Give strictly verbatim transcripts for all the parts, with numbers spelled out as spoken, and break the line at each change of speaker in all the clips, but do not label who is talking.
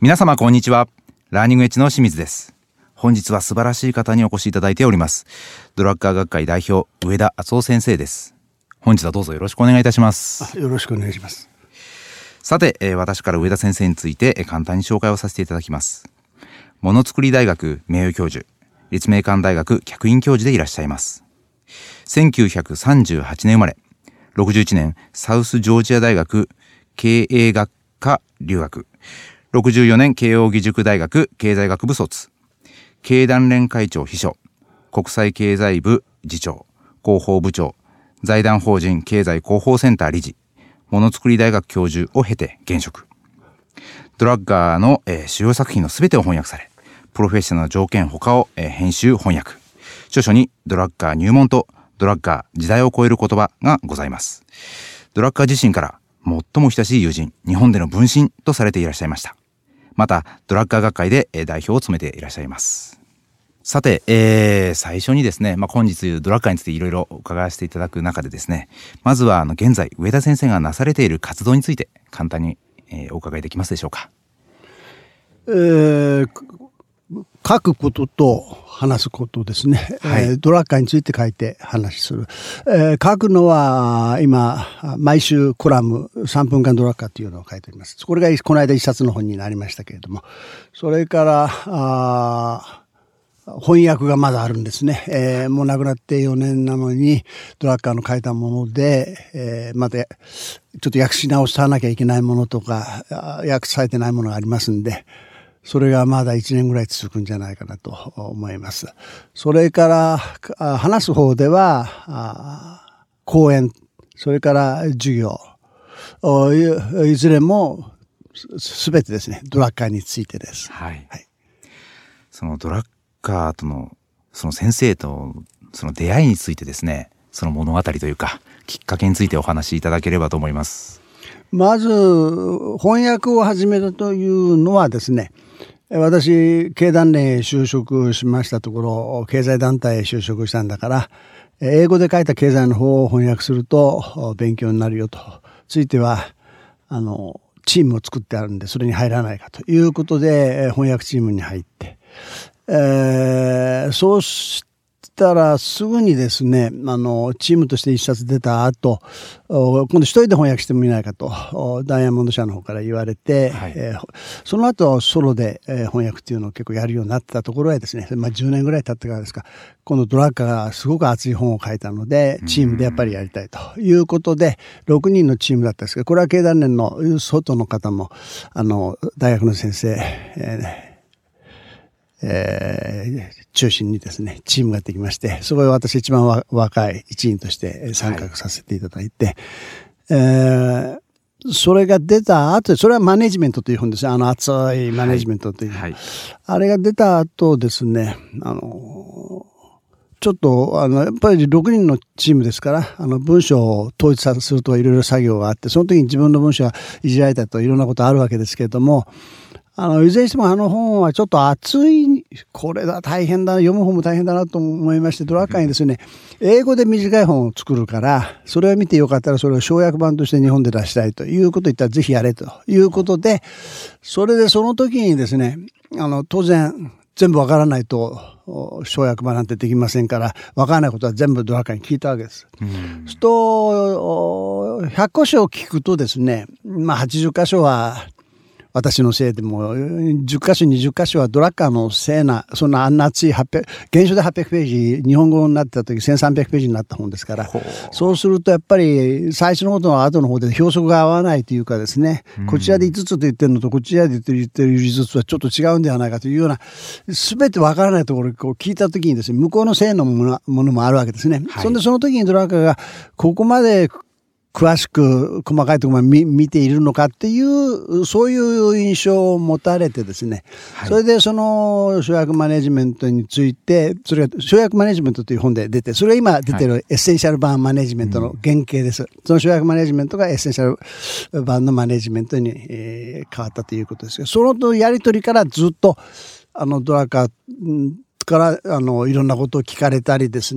皆様こんにちは。ラーニングエッジの清水です。本日は素晴らしい方にお越しいただいております。ドラッカー学会代表上田敦夫先生です。本日はどうぞよろしくお願いいたします。
よろしくお願いします。
さて、えー、私から上田先生について、えー、簡単に紹介をさせていただきます。ものづくり大学名誉教授、立命館大学客員教授でいらっしゃいます。せんきゅうひゃくさんじゅうはちねん生まれ、ろくじゅういちねんサウスジョージア大学経営学科留学、ろくじゅうよねん慶應義塾大学経済学部卒、経団連会長秘書、国際経済部次長、広報部長、財団法人経済広報センター理事、ものづくり大学教授を経て現職。ドラッガーの、えー、主要作品のすべてを翻訳され、プロフェッショナルの条件他を、えー、編集翻訳。著書にドラッガー入門とドラッガー時代を超える言葉がございます。ドラッガー自身から最も親しい友人、日本での分身とされていらっしゃいました。またドラッガー学会で代表を務めていらっしゃいます。さて、えー、最初にですね、まあ、本日ドラッガーについていろいろ伺わせていただく中でですね、まずはあの現在上田先生がなされている活動について簡単に、えー、お伺いできますでしょうか。
えー、書くことと話すことですね、はい。えー、ドラッガーについて書いて話する、えー、書くのは今毎週コラムさんぷんかんドラッガーというのを書いております。これがこの間一冊の本になりましたけれども、それからあ翻訳がまだあるんですね、えー、もう亡くなってよねんなのにドラッガーの書いたもので、えー、またちょっと訳し直さなきゃいけないものとか訳されてないものがありますんで、それがまだいちねんぐらい続くんじゃないかなと思います。それから話す方では講演、それから授業、いずれもすべてですね、ドラッカーについてです。
はい。はい、そのドラッカーとのその先生とその出会いについてですね、その物語というかきっかけについてお話しいただければと思います。
まず翻訳を始めたというのはですね、私経団連へ就職しましたところ、経済団体へ就職したんだから英語で書いた経済の方を翻訳すると勉強になるよと、ついてはあのチームを作ってあるんでそれに入らないかということで翻訳チームに入って、えー、そうしたらすぐにですね、あのチームとして一冊出た後、今度一人で翻訳してもいないかとダイヤモンド社の方から言われて、はい、えー、その後ソロで翻訳っていうのを結構やるようになってたところへですね、まあ、じゅうねんぐらい経ってからですか、今度ドラッカーがすごく熱い本を書いたのでチームでやっぱりやりたいということでろくにんのチームだったんですけど、これは経団連の外の方もあの大学の先生、えーえー、中心にですねチームができまして、そこで私一番若い一員として参画させていただいて、はい、えー、それが出た後、それはマネジメントという本ですね、あの熱いマネジメントという、はいはい、あれが出た後ですね、あのちょっとあのやっぱりろくにんのチームですから、あの文章を統一するといろいろ作業があって、その時に自分の文章がいじられたといろんなことあるわけですけれども、あのいずれにしてもあの本はちょっと熱い、これだ大変だ、読む本も大変だなと思いまして、ドラッカーにですね、英語で短い本を作るからそれを見てよかったらそれを省略版として日本で出したいということを言ったらぜひやれということで、それでその時にですね、あの当然全部わからないと省略版なんてできませんから、わからないことは全部ドラッカーに聞いたわけです。うん、するとひゃっこしょ聞くとですね、まあはちじゅっかしょは私のせいでもじゅっかしょにじゅっかしょはドラッカーのせいな、そんなあんな熱いはっぴゃく原書ではっぴゃくページ、日本語になってた時せんさんびゃくページになった本ですから、そうするとやっぱり最初のことの後の方で表則が合わないというかですね、うん、こちらでいつつと言ってるのとこちらで言ってる言ってるずつはちょっと違うんではないかというような、全てわからないところをこう聞いた時にですね、向こうのせいのものものもあるわけですね。はい、そんでその時にドラッカーがここまで詳しく細かいところまで 見, 見ているのかっていうそういう印象を持たれてですね、はい、それでその省略マネジメントについて、それが省略マネジメントという本で出て、それが今出てるエッセンシャル版マネジメントの原型です、はい、うん、その省略マネジメントがエッセンシャル版のマネジメントに、えー、変わったということですが、そのやり取りからずっとあのドラッカーからあのいろんなことを聞かれたりですね、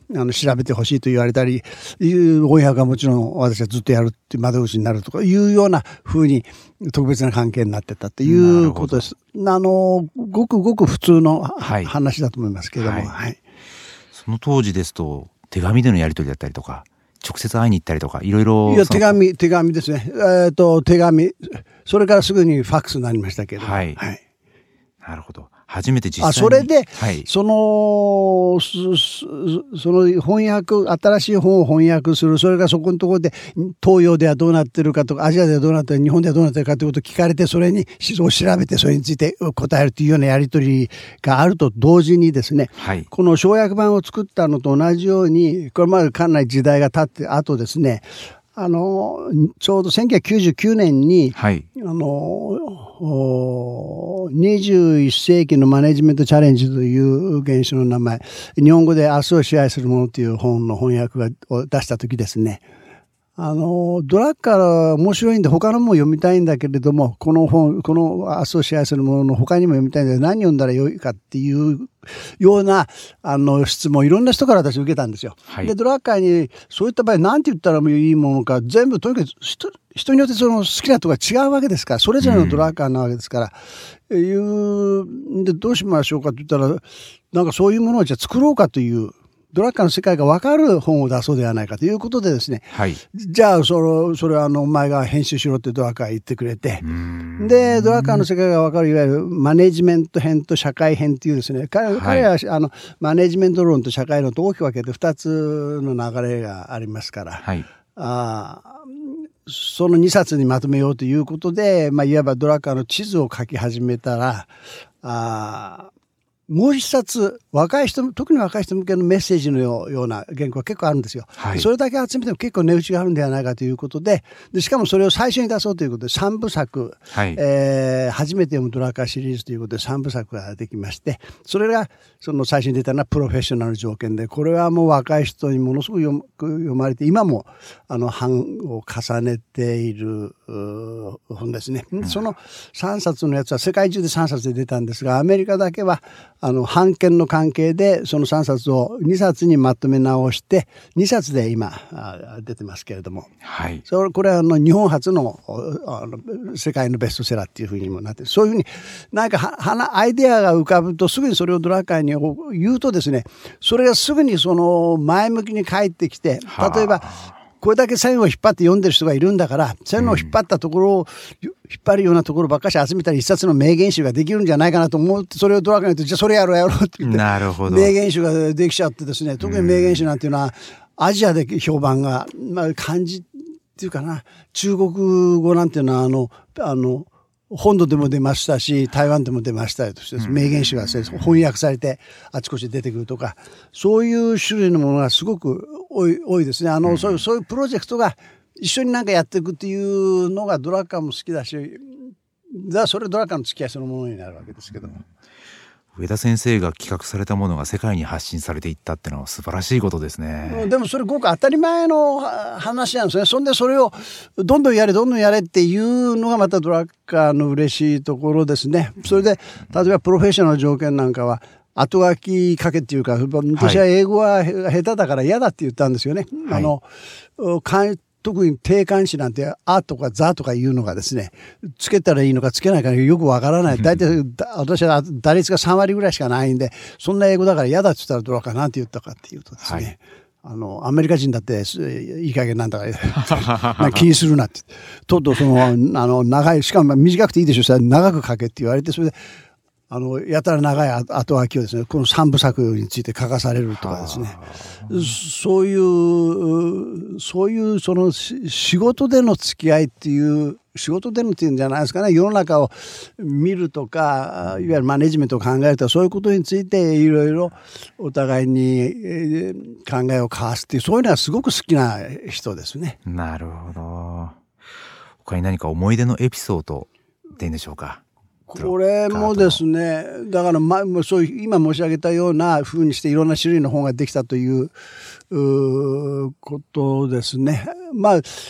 あの調べてほしいと言われたり、いう翻訳はもちろん私はずっとやるって窓口になるとかいうような風に特別な関係になってたということです。あのごくごく普通の、はい、話だと思いますけれども、はいはい、
その当時ですと手紙でのやり取りだったりとか直接会いに行ったりとかいろいろ。
いや手紙手紙ですね。えー、と手紙それからすぐにファックスになりましたけど、
はいはい、なるほど。初めて実際に。
あ、それで、
はい、
その、その翻訳、新しい本を翻訳する、それがそこのところで、東洋ではどうなってるかとか、アジアではどうなってる、日本ではどうなってるかということを聞かれて、それに思想を調べて、それについて答えるというようなやり取りがあると同時にですね、はい、この省訳版を作ったのと同じように、これまでかなり時代が経って後ですね、あのちょうどせんきゅうひゃくきゅうじゅうきゅうねんに、はい、あのにじゅういっせいきのマネジメントチャレンジという原種の名前、日本語で明日を支配するものという本の翻訳を出した時ですね、あのドラッカーは面白いんで他のも読みたいんだけれども、この本この明日を支配するものの他にも読みたいんだけど何読んだらよいかっていうようなあの質問をいろんな人から私受けたんですよ、はい、でドラッカーにそういった場合何て言ったらいいものか全部とにかく 人, 人によってその好きなところが違うわけですから、それぞれのドラッカーなわけですから、うん、いうでどうしましょうかって言ったら、なんかそういうものをじゃあ作ろうかというドラッカーの世界が分かる本を出そうではないかということでですね、はい、じゃあそれ、それはあのお前が編集しろってドラッカーが言ってくれて、でドラッカーの世界が分かるいわゆるマネジメント編と社会編というですね、彼、はい、彼はあのマネジメント論と社会論と大きく分けてふたつの流れがありますから、はい、あそのにさつにまとめようということで、まあ、いわばドラッカーの地図を書き始めたら、あもう一冊若い人、特に若い人向けのメッセージのような原稿が結構あるんですよ、はい、それだけ集めても結構値打ちがあるんではないかということで、でしかもそれを最初に出そうということでさんぶさく、はい、えー、初めて読むドラッカーシリーズということでさんぶさくができまして、それがその最初に出たのはプロフェッショナルの条件で、これはもう若い人にものすごく 読, 読まれて今もあの版を重ねている本ですね、うん、そのさんさつのやつは世界中でさんさつで出たんですが、アメリカだけはあの版権の関係でそのさんさつをにさつにまとめ直してにさつで今出てますけれども、はい、それこれはあの日本初のあの世界のベストセラーっていうふうにもなって、そういうふうになんかはアイデアが浮かぶとすぐにそれをドラッカーに言うとですね、それがすぐにその前向きに返ってきて、例えばこれだけ線を引っ張って読んでる人がいるんだから、線を引っ張ったところを引っ張るようなところばっかし集めたら一冊の名言集ができるんじゃないかなと思って、それをドラッカーに言って、じゃあそれやろうやろうって言って、なるほど、名言集ができちゃってですね、特に名言集なんていうのはアジアで評判が、まあ、漢字っていうかな、中国語なんていうのはあのあの本土でも出ましたし台湾でも出ましたとして、名言集が翻訳されてあちこち出てくるとか、そういう種類のものがすごく多い、多いですね。あの、うん、そういう、そういうプロジェクトが一緒になんかやっていくっていうのがドラッカーも好きだし、だそれドラッカーの付き合いそのものになるわけですけども、
上田先生が企画されたものが世界に発信されていったっていうのは素晴らしいことですね。
でもそれごく当たり前の話なんですね。そんでそれをどんどんやれどんどんやれっていうのがまたドラッカーの嬉しいところですね。それで例えばプロフェッショナルの条件なんかは後書き書けっていうか、私は英語は下手だから嫌だって言ったんですよね、はい、あの特に定冠詞なんてあとかざとかいうのがですね、つけたらいいのかつけないかよくわからない。大体私は打率がさんわりぐらいしかないんで、そんな英語だから嫌だって言ったらドラッカーなんて言ったかっていうとですね、はい、あのアメリカ人だっていい加減なんだから気にするなってとうとうそのあの長い、しかも短くていいでしょ、それ長く書けって言われて、それであのやたら長い後書きをですね、このさんぶさくについて書かされるとかですね、そういうそういうその仕事での付き合いっていう仕事でのっていうんじゃないですかね、世の中を見るとかいわゆるマネジメントを考えるとか、そういうことについていろいろお互いに考えを交わすっていう、そういうのはすごく好きな人ですね。
なるほど。他に何か思い出のエピソードっていうんでしょうか。
これもですね、だからまあそういう今申し上げたような風にしていろんな種類の本ができたという、うことですね。まあ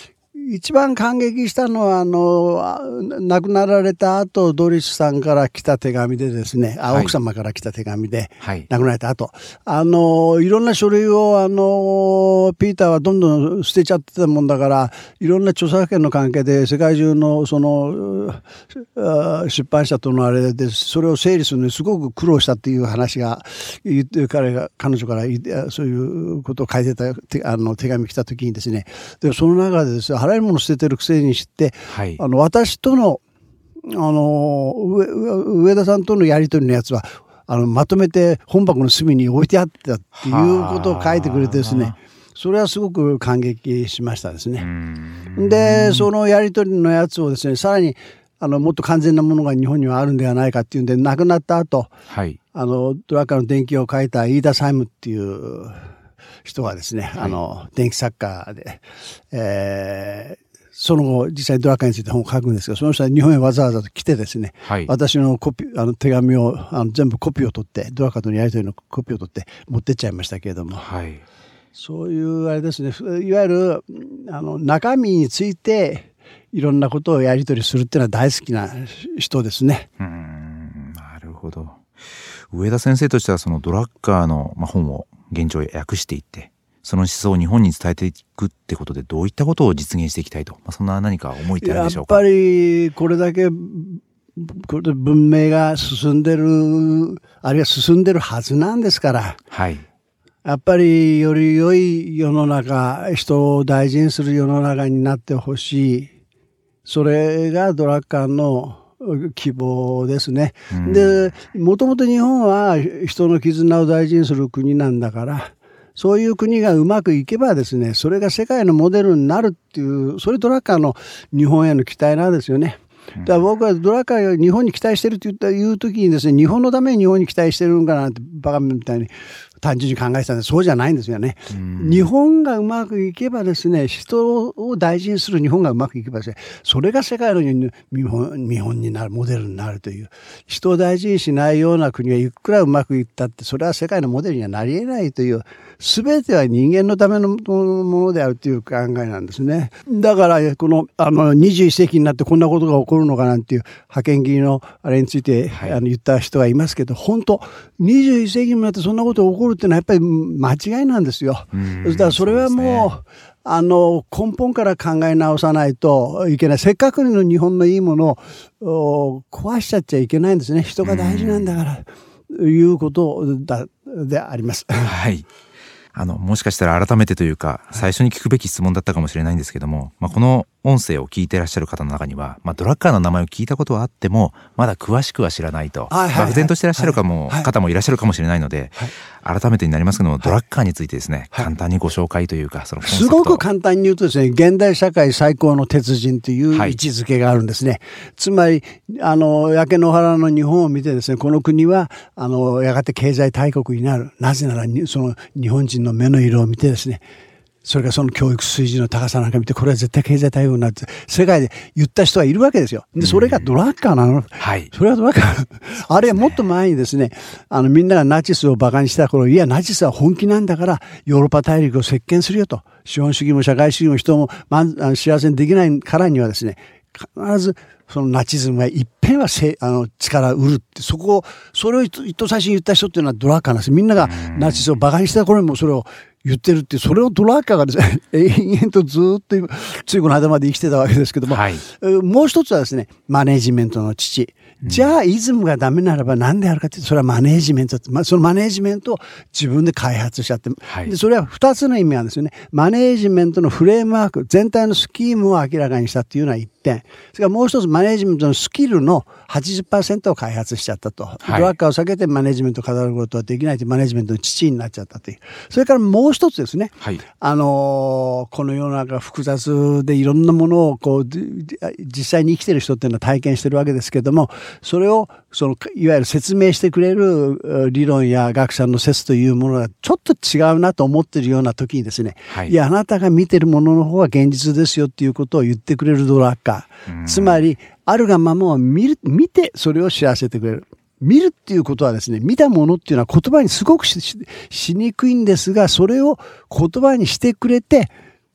一番感激したのは、あの、亡くなられた後、ドリスさんから来た手紙でですね、あ、はい、奥様から来た手紙で、はい、亡くなられた後、あの、いろんな書類を、あの、ピーターはどんどん捨てちゃってたもんだから、いろんな著作権の関係で、世界中の、その、出版社とのあれで、それを整理するのにすごく苦労したっていう話が、彼が、彼女からそういうことを書いてた、あの、手紙来た時にですね、でその中でですね、払い物捨ててるくせにして、はい、あの私との、あの上田さんとのやり取りのやつはあのまとめて本箱の隅に置いてあったっていうことを書いてくれてですね、それはすごく感激しましたですね。でそのやり取りのやつをですね、さらにあのもっと完全なものが日本にはあるんではないかっていうんで、亡くなった後、はい、あのドラッカーの伝記を書いた飯田サイムっていう人がですね、はい、あの電気作家で、えー、その後実際ドラッカーについて本を書くんですが、その人は日本へわざわざと来てですね、はい、私のコピあの手紙をあの全部コピーを取って、ドラッカーとのやり取りのコピーを取って持ってっちゃいましたけれども、はい、そういうあれですね、いわゆるあの中身についていろんなことをやり取りするっていうのは大好きな人ですね。
うーん、なるほど。上田先生としてはそのドラッカーの本を現状へ訳していって、その思想を日本に伝えていくってことでどういったことを実現していきたいと、まあ、そんな何か思いってあるでしょうか。
やっぱりこれだけこれ文明が進んでる、あるいは進んでるはずなんですから、はい、やっぱりより良い世の中、人を大事にする世の中になってほしい。それがドラッカーの希望ですね。うん、で、もともと日本は人の絆を大事にする国なんだから、そういう国がうまくいけばですね、それが世界のモデルになるっていう、それドラッカーの日本への期待なんですよね。だから僕はドラッカーが日本に期待してるって言ったいう時にですね、日本のために日本に期待してるんかなってバカみたいに単純に考えてたんで、そうじゃないんですよね。日本がうまくいけばですね、人を大事にする日本がうまくいけばですね、それが世界の見本、見本になる、モデルになるという、人を大事にしないような国がいくらうまくいったって、それは世界のモデルにはなり得ないという、すべては人間のためのものであるという考えなんですね。だからこのあのにじゅういっ世紀になってこんなことが起こるのかなんていう派遣切りのあれについて、はい、あの言った人がいますけど、本当にじゅういっ世紀になってそんなことが起こるっていうのはやっぱり間違いなんですよ。だからそれはもう、うあの根本から考え直さないといけない。せっかくの日本のいいものを壊しちゃっちゃいけないんですね。人が大事なんだからということだであります。
はい。あの、もしかしたら改めてというか、最初に聞くべき質問だったかもしれないんですけども、まあ、この音声を聞いていらっしゃる方の中には、まあ、ドラッカーの名前を聞いたことはあっても、まだ詳しくは知らないと、漠然としていらっしゃるかも、はいはい、方もいらっしゃるかもしれないので、はい、改めてになりますけども、ドラッカーについてですね、はい、簡単にご紹介というか、そのコンセプト。
すごく簡単に言うとですね、現代社会最高の鉄人という位置づけがあるんですね。はい、つまり、あの、焼け野原の日本を見てですね、この国は、あの、やがて経済大国になる。なぜなら、その日本人の目の色を見てですね、それからその教育水準の高さなんか見て、これは絶対経済大国になるって世界で言った人がいるわけですよ。で、それがドラッカーなの。はい。それはドラッカー。あれはもっと前にですね、あのみんながナチスを馬鹿にした頃、いや、ナチスは本気なんだから、ヨーロッパ大陸を席巻するよと。資本主義も社会主義も人も、ま、幸せにできないからにはですね、必ずそのナチズムが一遍はせあの力を売るって、そこを、それを一等最初に言った人っていうのはドラッカーなんです。みんながナチスを馬鹿にした頃にもそれを言ってるっていう、それをドラッカーがですね、延々とずっとついこの間まで生きてたわけですけども、はい、もう一つはですね、マネジメントの父。じゃあ、イズムがダメならば何であるかっていうと、それはマネージメント。そのマネージメントを自分で開発しちゃって、はい、でそれは二つの意味なんですよね。マネージメントのフレームワーク、全体のスキームを明らかにしたっていうのは一点。それからもう一つ、マネージメントのスキルの はちじゅっパーセント を開発しちゃったと。はい、ドラッカーを避けてマネージメントを語ることはできないというマネージメントの父になっちゃったという。それからもう一つですね。はい、あのー、この世の中複雑でいろんなものをこう、実際に生きてる人っていうのは体験してるわけですけども、それをそのいわゆる説明してくれる理論や学者の説というものがちょっと違うなと思ってるような時にですね、はい、いやあなたが見てるものの方が現実ですよっていうことを言ってくれるドラッカー、つまりあるがままを見る、見てそれを知らせてくれる。見るっていうことはですね、見たものっていうのは言葉にすごく し, しにくいんですが、それを言葉にしてくれて、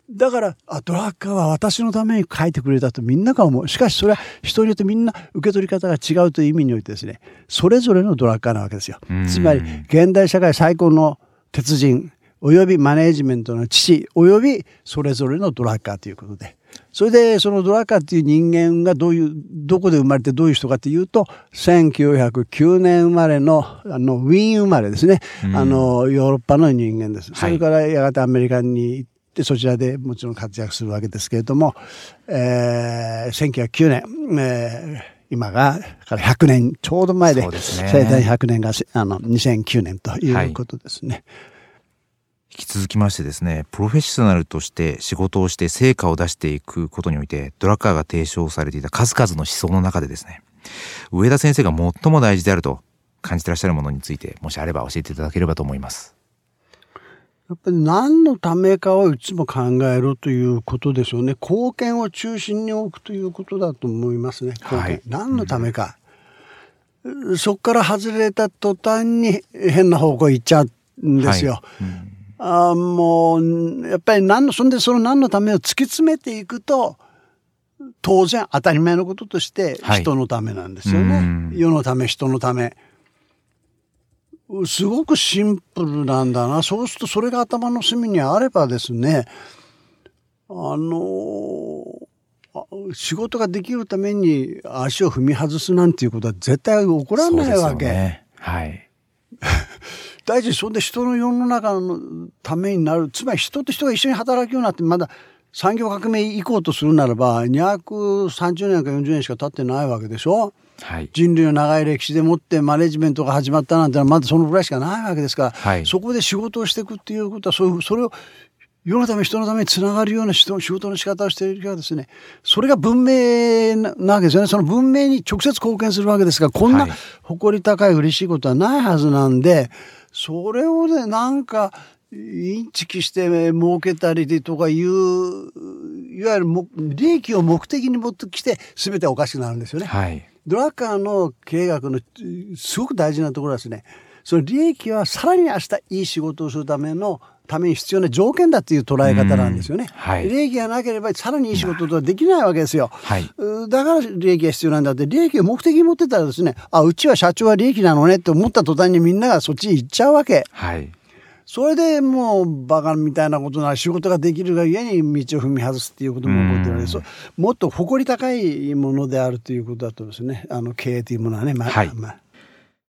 だからあドラッカーは私のために書いてくれたとみんなが思う。しかしそれは人によってみんな受け取り方が違うという意味においてですね、それぞれのドラッカーなわけですよ。つまり現代社会最高の鉄人およびマネージメントの父およびそれぞれのドラッカーということで、それでそのドラッカーっていう人間がどういうどこで生まれてどういう人かというとせんきゅうひゃくきゅうねん生まれのあのウィーン生まれですね、あのヨーロッパの人間です。それからやがてアメリカに行ってでそちらでもちろん活躍するわけですけれども、えー、せんきゅうひゃくきゅうねん、えー、今がからひゃくねんちょうど前で生誕ひゃくねんがあのにせんきゅうねんということですね、はい、
引き続きましてですね、プロフェッショナルとして仕事をして成果を出していくことにおいてドラッカーが提唱されていた数々の思想の中でですね、上田先生が最も大事であると感じてらっしゃるものについてもしあれば教えていただければと思います。
やっぱり何のためかをいつも考えるということでしょうね。貢献を中心に置くということだと思いますね。貢献、はい、何のためか、うん、そこから外れた途端に変な方向行っちゃうんですよ、はい、うん、あもうやっぱり何のそんでその何のためを突き詰めていくと当然当たり前のこととして人のためなんですよね、はい、世のため人のため、すごくシンプルなんだな。そうするとそれが頭の隅にあればですね、あの仕事ができるために足を踏み外すなんていうことは絶対起こらないわけ。そうですよね、はい。大事、そんで人の世の中のためになる、つまり人と人が一緒に働くようになって、まだ産業革命以降とするならばにひゃくさんじゅうねんかよんじゅうねんしか経ってないわけでしょ。はい、人類の長い歴史でもってマネジメントが始まったなんてのはまだそのぐらいしかないわけですから、はい、そこで仕事をしていくっていうことは、そういうそれを世のため人のためにつながるような仕事の仕方をしているからですね、それが文明なわけですよね。その文明に直接貢献するわけですが、こんな誇り高い嬉しいことはないはずなんで、それをねなんかインチキして儲けたりとかいういわゆる利益を目的に持ってきて全ておかしくなるんですよね、はい、ドラッカーの経営学のすごく大事なところはですね、その利益はさらに明日いい仕事をするためのために必要な条件だっていう捉え方なんですよね、はい、利益がなければさらにいい仕事とはできないわけですよ、はい、だから利益が必要なんだって。利益を目的に持ってたらですね、あうちは社長は利益なのねって思った途端にみんながそっちに行っちゃうわけ、はい、それでもうバカみたいなことなら仕事ができるがゆえに道を踏み外すっていうことも起こってるわけです。もっと誇り高いものであるということだとですね、あの経営というものはね、まあはいまあ